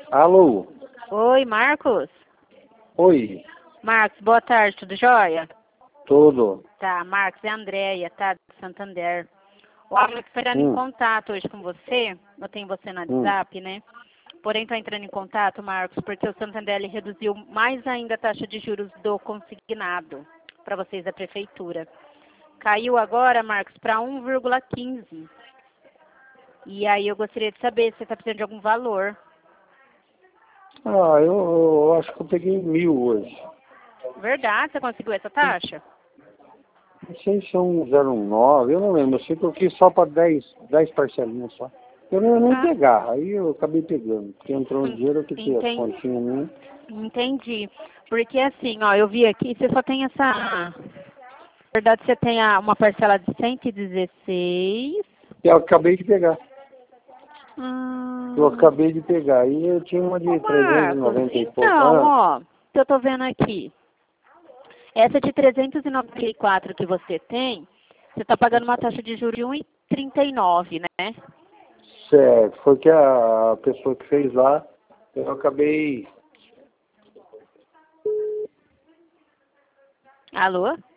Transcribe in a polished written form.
Alô? Oi, Marcos? Oi, Marcos, boa tarde, tudo jóia? tudo. Tá, Marcos, é a Andréia, tá, de Santander. Olha, eu tô entrando em contato hoje com você, eu tenho você no WhatsApp, né? Porém, estou entrando em contato, Marcos, porque o Santander ele reduziu mais ainda a taxa de juros do consignado para vocês da prefeitura. Caiu agora, Marcos, para 1,15. E aí eu gostaria de saber se você está precisando de algum valor. Eu acho que eu peguei 1.000 hoje. Verdade, você conseguiu essa taxa? Não sei se é um 0,9, eu não lembro. Eu sei que eu quis só para 10 parcelinhas só. Eu não ia nem pegar, aí eu acabei pegando. Porque entrou um dinheiro que tinha as continhas minhas. Entendi. Porque assim, ó, eu vi aqui, você só tem essa... Na verdade, você tem uma parcela de 116. Eu acabei de pegar. Hum... Eu acabei de pegar. E eu tinha uma de Ô, 390 e pouco. então, ó, que eu tô vendo aqui. Essa de 394 que você tem, você tá pagando uma taxa de juros de 1,39, né? Certo, foi que a pessoa que fez lá, eu acabei... Alô?